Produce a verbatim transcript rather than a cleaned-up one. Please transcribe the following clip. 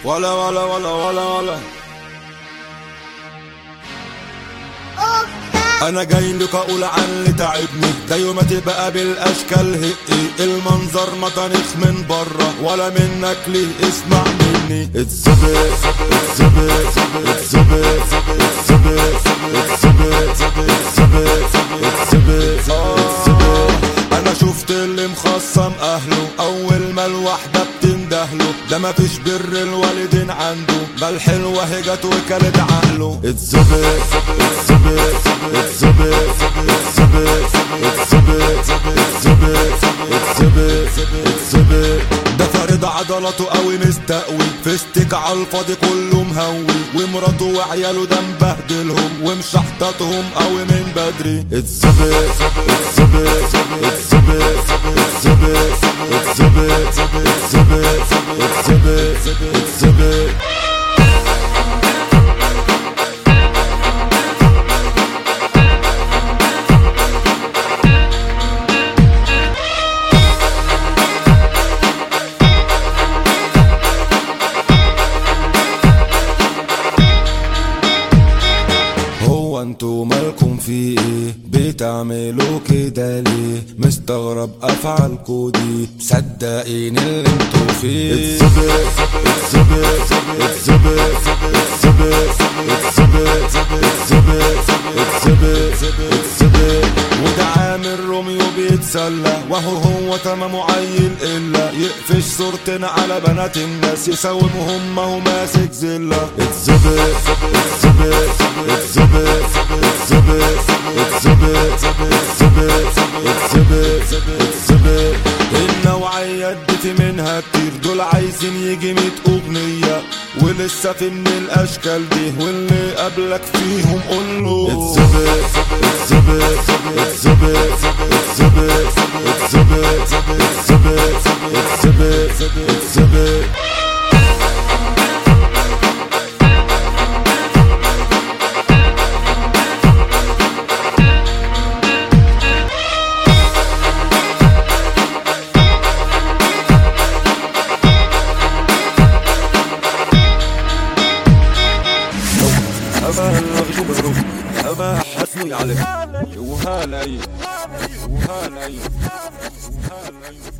ولا ولا ولا ولا ولا انا جاي لك اقول عن اللي تعبني، ده يوم تبقى بالاشكال هقي المنظر ما طريخ من بره ولا منك ليه اسمع مني. اتزبط اتزبط اتزبط اتزبط اتزبط اتزبط اتزبط. انا شفت اللي مخصم اهله اول ما الواحده بتندهله، ده مفيش بر الوالدين عنده، ده الحلوه هجت وكلت عقله. اتزبط اتزبط اتزبط اتزبط اتزبط اتزبط اتزبط اتزبط. ده فارد عضلاته قوي مستقوي، فيستك عالفاضي كله مهوي، ومراته وعياله ده مبهدلهم ومشحططهم قوي من بدري. اتزبط اتزبط اتزبط اتزبط اتزبط اتزبط اتزبط اتزبط. انتوا مالكم في ايه؟ بتعملوا كده ليه؟ مستغرب افعالكوا دي، مصدقين اللي انتوا فيه. اتزبط اتزبط اتزبط اتزبط اتزبط اتزبط اتزبط اتزبط. وده عامل روميو بيتسلى وهو هو تمامه عيل الا يقفش صورتنا على بنات الناس، يساومهم وهو ماسك زله. اتزبط اتزبط اتزبط اتزبط اتزبط اتزبط اتزبط اتزبط. النوعيات دي في منها كتير، دول عايزين يجي ميت اغنية ولسه في من الاشكال دي، واللي قبلك فيهم قوله اتزبط اتزبط اتزبط اتزبط اتزبط اتزبط اتزبط اتزبط. أبا حسني عليك وهالي وهالي وهالي